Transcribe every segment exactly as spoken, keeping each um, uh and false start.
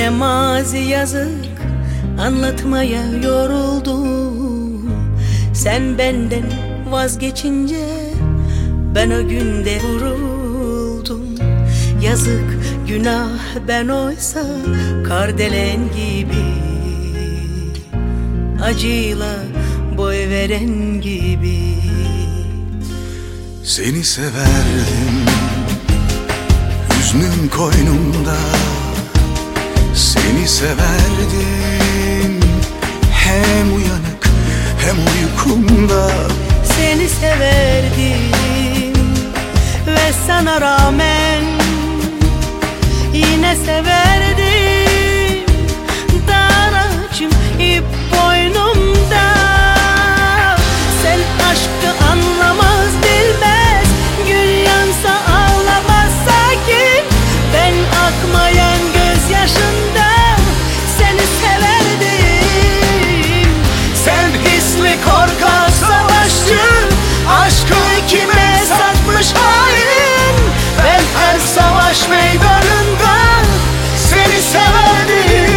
Ne mazi yazık anlatmaya yoruldum. Sen benden vazgeçince ben o günde vuruldum. Yazık günah ben oysa kardelen gibi, acıyla boy veren gibi. Seni severdim, hüznüm koynumda. Seni severdim, hem uyanık hem uykumda. Seni severdim ve sana rağmen yine severdim. Daracım ip boynumda. Sen aşkı anlamaz bilmez, gün yansa ağlamaz sakin. Ben akmayan gözyaşında seni severdim. Sen hisli korkak savaşçı, aşkı kime satmış hain. Ben her savaş meydanında seni severdim.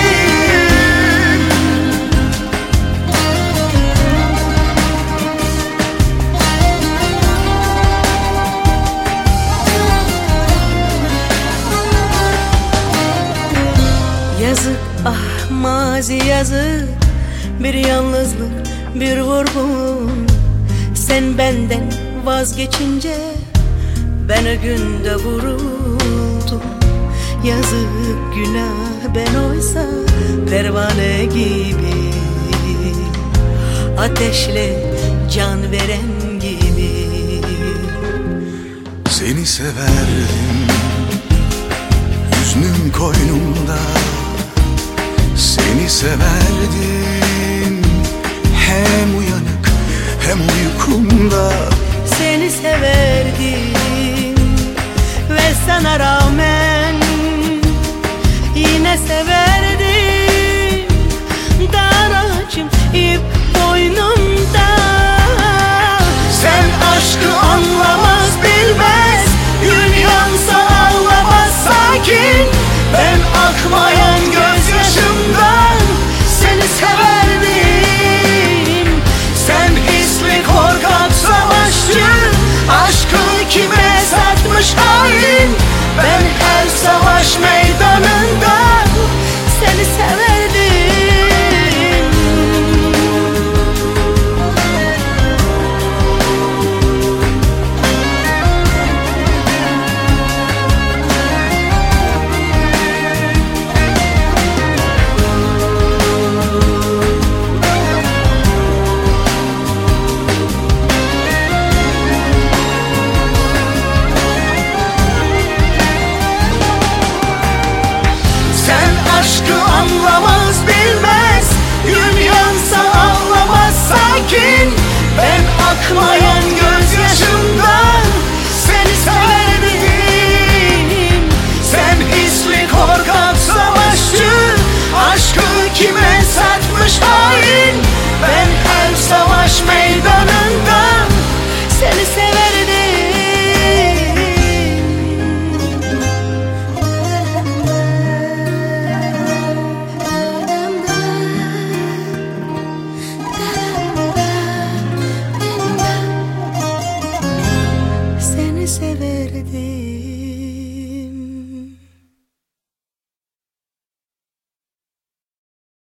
Yazık ah mazi yazık, bir yalnızlık bir vurgun. Sen benden vazgeçince ben o günde vuruldum. Yazık günah ben oysa pervane gibi, ateşle can veren gibi. Seni severdim, hüznüm koynumda. Seni severdim, hem uyanık hem uykumda. Seni severdim ve sana rağmen yine severdim. Daracım ip boynumda. Sen aşkı anlamaz bilmez, gün yansa ağlamaz sakin. Ben akmayan gözyaşımdan seni severdim. Sen hisli korkak savaşçı, aşkı kime satmış hain. Ben her savaş meydanında Seni severdim. aşkı anlamaz bilmez, gün yansa ağlamaz sakin. Ben akmayan gözyaşımdan seni severdim. Sen hisli korkak savaşçı, aşkı kime satmış hain. Ben her savaş meydanında seni severdim. Seni severdim.